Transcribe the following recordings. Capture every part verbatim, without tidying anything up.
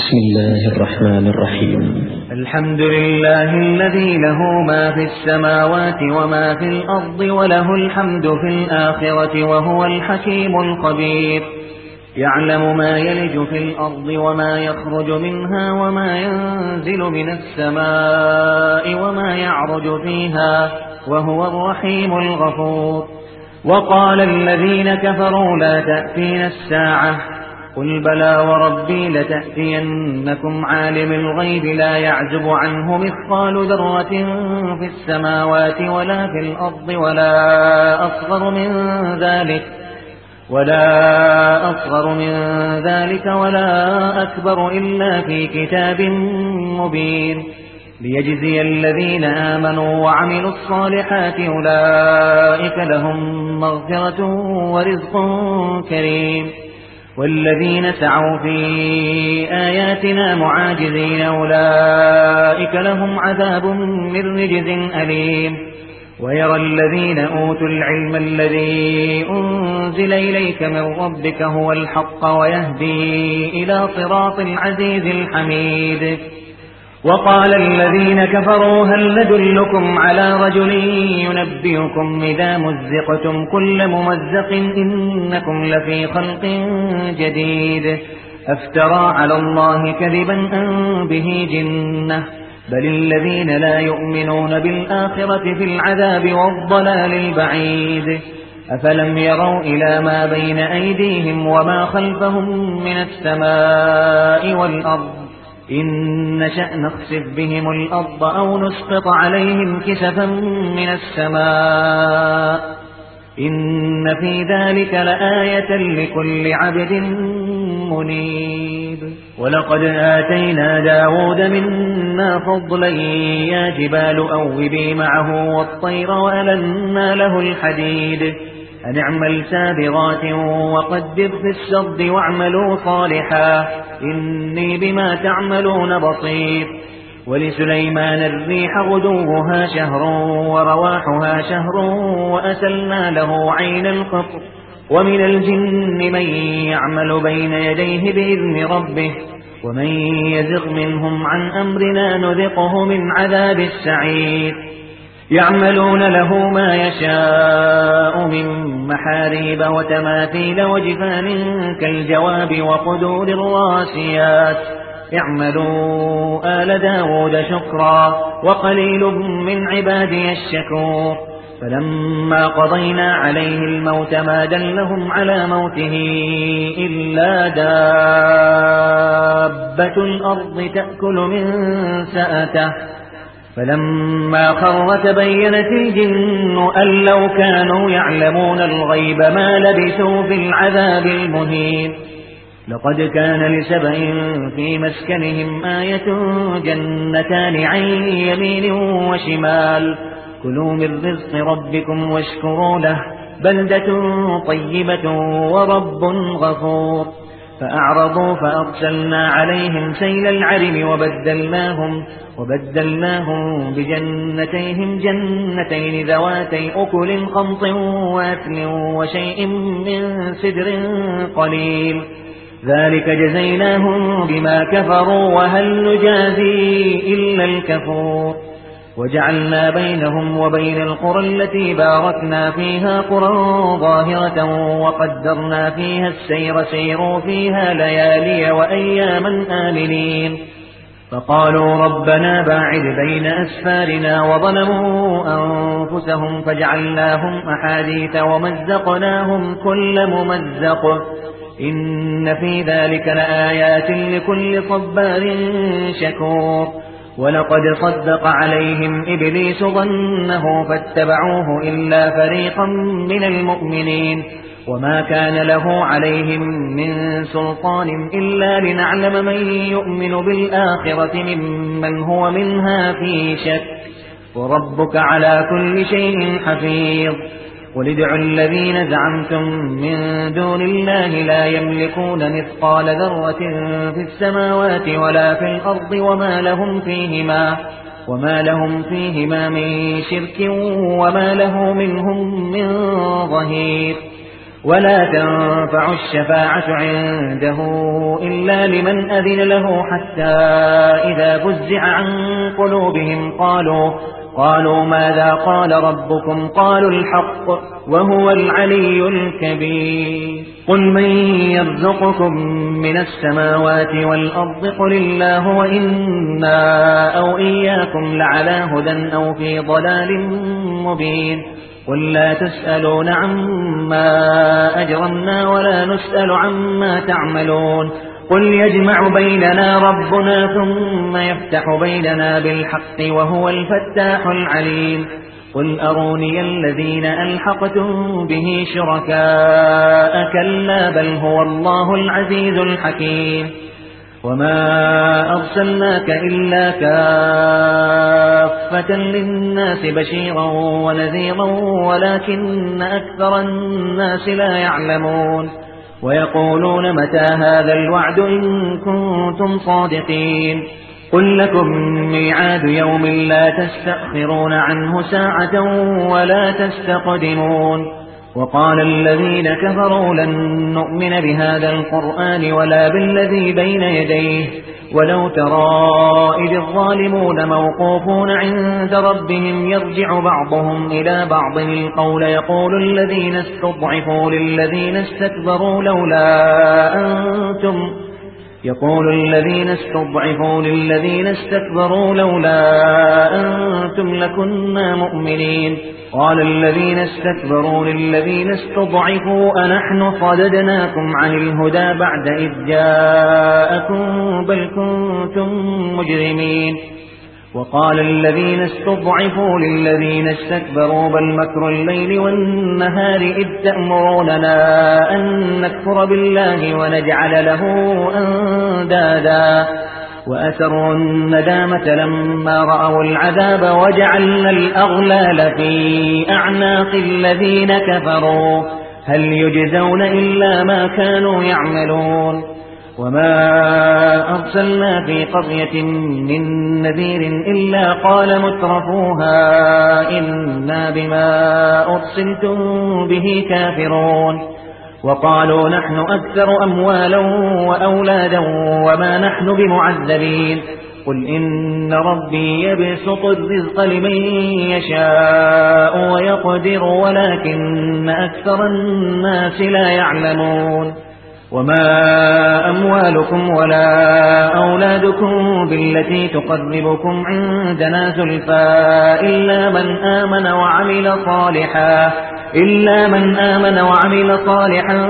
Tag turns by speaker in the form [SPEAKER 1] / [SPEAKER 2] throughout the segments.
[SPEAKER 1] بسم الله الرحمن الرحيم.
[SPEAKER 2] الحمد لله الذي له ما في السماوات وما في الأرض وله الحمد في الآخرة وهو الحكيم الخبير. يعلم ما يلج في الأرض وما يخرج منها وما ينزل من السماء وما يعرج فيها وهو الرحيم الغفور. وقال الذين كفروا لا تأتينا الساعة قل بلى وربي لتأتينكم عالم الغيب لا يعزب عنه مثقال ذرة في السماوات ولا في الأرض ولا أصغر من ذلك ولا أصغر من ذلك ولا أكبر إلا في كتاب مبين ليجزي الذين آمنوا وعملوا الصالحات أولئك لهم مغفرة ورزق كريم. والذين سعوا في آياتنا معاجزين أولئك لهم عذاب من رجز أليم. ويرى الذين أوتوا العلم الذي أنزل إليك من ربك هو الحق ويهدي إلى صراط العزيز الحميد. وقال الذين كفروا هل ندلكم على رجل ينبئكم إذا مزقتم كل ممزق إنكم لفي خلق جديد أفترى على الله كذبا أم به جنة بل الذين لا يؤمنون بالآخرة في العذاب والضلال البعيد. أفلم يروا إلى ما بين أيديهم وما خلفهم من السماء والأرض إن نشأ نخسف بهم الأرض أو نسقط عليهم كسفا من السماء إن في ذلك لآية لكل عبد منيب. ولقد آتينا داود منا فضلا يا جبال أوبي معه والطير وألنا له الحديد أن اعمل سابغات وقدر في السرد واعملوا صالحا إني بما تعملون بصير. ولسليمان الريح غدوها شهر ورواحها شهر وأسلنا له عين القطر ومن الجن من يعمل بين يديه بإذن ربه ومن يزغ منهم عن أمرنا نذقه من عذاب السعير. يعملون له ما يشاء من محاريب وتماثيل وجفان كالجواب وقدور الراسيات اعملوا آل داود شكرا وقليل من عبادي الشكور. فلما قضينا عليه الموت ما دلهم على موته إلا دابة الأرض تأكل من سأته فلما خر تبينت الجن أن لو كانوا يعلمون الغيب ما لبثوا في العذاب المهين. لقد كان لسبأ في مسكنهم آية جنتان عن يمين وشمال كلوا من رزق ربكم واشكروا له بلدة طيبة ورب غفور. فأعرضوا فأرسلنا عليهم سيل العرم وبدلناهم, وبدلناهم بجنتيهم جنتين ذواتي أكل خمط وأثل وشيء من سدر قليل ذلك جزيناهم بما كفروا وهل نجازي إلا الكفور. وجعلنا بينهم وبين القرى التي باركنا فيها قرى ظاهرة وقدرنا فيها السير سيروا فيها ليالي وأياما آمنين. فقالوا ربنا باعد بين أسفارنا وظلموا أنفسهم فجعلناهم أحاديث ومزقناهم كل ممزق إن في ذلك لآيات لكل صبار شكور. ولقد صدق عليهم إبليس ظنه فاتبعوه إلا فريقا من المؤمنين وما كان له عليهم من سلطان إلا لنعلم من يؤمن بالآخرة ممن هو منها في شك وربك على كل شيء حفيظ. قل ادعوا الذين زعمتم من دون الله لا يملكون مثقال ذرة في السماوات ولا في الأرض وما لهم فيهما وما لهم فيهما من شرك وما له منهم من ظهير. ولا تنفع الشفاعة عنده إلا لمن أذن له حتى إذا فزع عن قلوبهم قالوا قالوا ماذا قال ربكم قالوا الحق وهو العلي الكبير قل من يرزقكم من السماوات والأرض قل الله وإنا أو إياكم لعلى هدى أو في ضلال مبين قل لا تسألون عما أجرمنا ولا نسأل عما تعملون قل يجمع بيننا ربنا ثم يفتح بيننا بالحق وهو الفتاح العليم قل أروني الذين ألحقتم به شركاء كلا بل هو الله العزيز الحكيم وما أرسلناك إلا كافة للناس بشيرا ونذيرا ولكن أكثر الناس لا يعلمون ويقولون متى هذا الوعد إن كنتم صادقين قل لكم ميعاد يوم لا تستأخرون عنه ساعة ولا تستقدمون وقال الذين كفروا لن نؤمن بهذا القرآن ولا بالذي بين يديه ولو ترى إذ الظالمون موقوفون عند ربهم يرجع بعضهم إلى بعض القول يقول الذين استضعفوا للذين استكبروا لولا أنتم يقول الذين استضعفوا للذين استكبروا لولا أنتم لكنا مؤمنين قال الذين استكبروا للذين استضعفوا أنحن صددناكم عن الهدى بعد إذ جاءكم بل كنتم مجرمين وقال الذين استضعفوا للذين استكبروا بل مكر الليل والنهار إذ تأمروننا أن نكفر بالله ونجعل له أندادا وأسروا الندامة لما رأوا العذاب وجعلنا الأغلال في أعناق الذين كفروا هل يجزون إلا ما كانوا يعملون وما أرسلنا في قرية من نذير إلا قال مترفوها إنا بما أرسلتم به كافرون وقالوا نحن أكثر أموالا وأولادا وما نحن بمعذبين قل إن ربي يبسط الرزق لمن يشاء ويقدر ولكن أكثر الناس لا يعلمون وما أموالكم ولا أولادكم بالتي تقربكم عندنا زلفى إلا من آمن وعمل صالحا إلا من آمن وعمل صالحا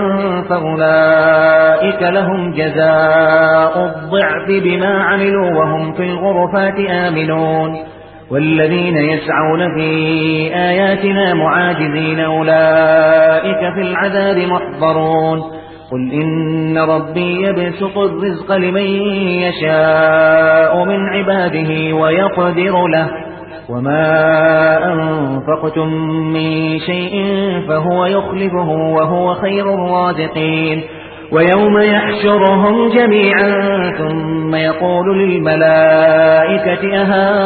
[SPEAKER 2] فأولئك لهم جزاء الضعف بما عملوا وهم في الغرفات آمنون والذين يسعون في آياتنا معاجزين أولئك في العذاب محضرون قل إن ربي يبسط الرزق لمن يشاء من عباده ويقدر له وما أنفقتم من شيء فهو يخلفه وهو خير الرازقين ويوم يحشرهم جميعا ثم يقول للملائكة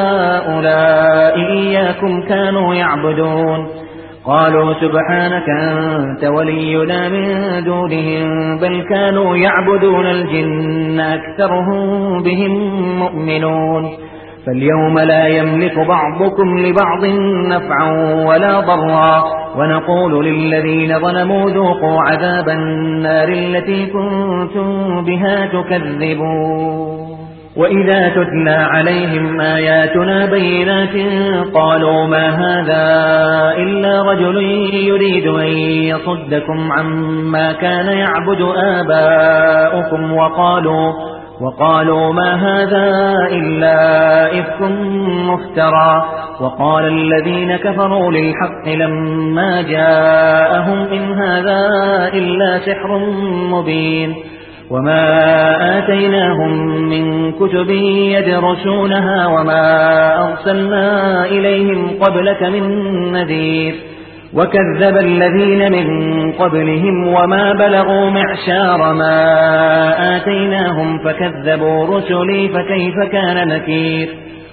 [SPEAKER 2] أهؤلاء إياكم كانوا يعبدون قالوا سبحانك أنت ولينا من دونهم بل كانوا يعبدون الجن أكثرهم بهم مؤمنون فاليوم لا يملك بعضكم لبعض نفعا ولا ضرا ونقول للذين ظلموا ذوقوا عذاب النار التي كنتم بها تكذبون وإذا تتلى عليهم آياتنا بينات قالوا ما هذا إلا رجل يريد أن يصدكم عما كان يعبد آباؤكم وقالوا وقالوا ما هذا إلا إفك مفترى وقال الذين كفروا للحق لما جاءهم إن هذا إلا سحر مبين وما آتيناهم من كتب يدرسونها وما أرسلنا إليهم قبلك من نذير وكذب الذين من قبلهم وما بلغوا معشار ما آتيناهم فكذبوا رسلي فكيف كان نكير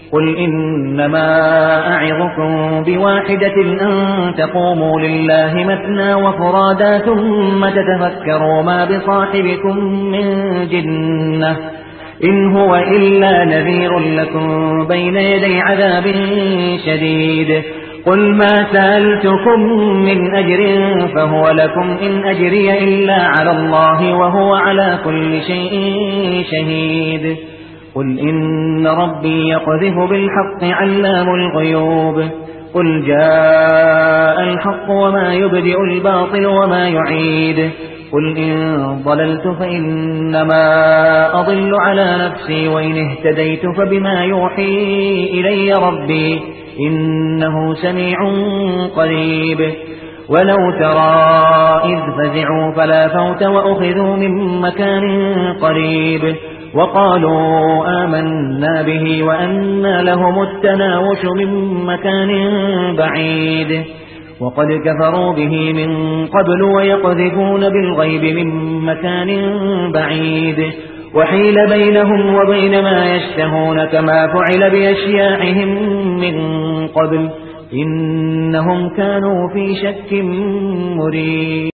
[SPEAKER 2] قل إنما أعظكم بواحدة أن تقوموا لله مثنى وفرادا ثم تتفكروا ما بصاحبكم من جنة إن هو إلا نذير لكم بين يدي عذاب شديد قل ما سألتكم من أجر فهو لكم إن أجري إلا على الله وهو على كل شيء شهيد قل إن ربي يقذف بالحق علام الغيوب قل جاء الحق وما يبدئ الباطل وما يعيد قل إن ضللت فإنما أضل على نفسي وإن اهتديت فبما يوحي إلي ربي إنه سميع قريب ولو ترى إذ فزعوا فلا فوت وأخذوا من مكان قريب وقالوا آمنا به وأنى لهم التناوش من مكان بعيد وقد كفروا به من قبل ويقذفون بالغيب من مكان بعيد وحيل بينهم وبين ما يشتهون كما فعل بأشياعهم من قبل إنهم كانوا في شك مريب.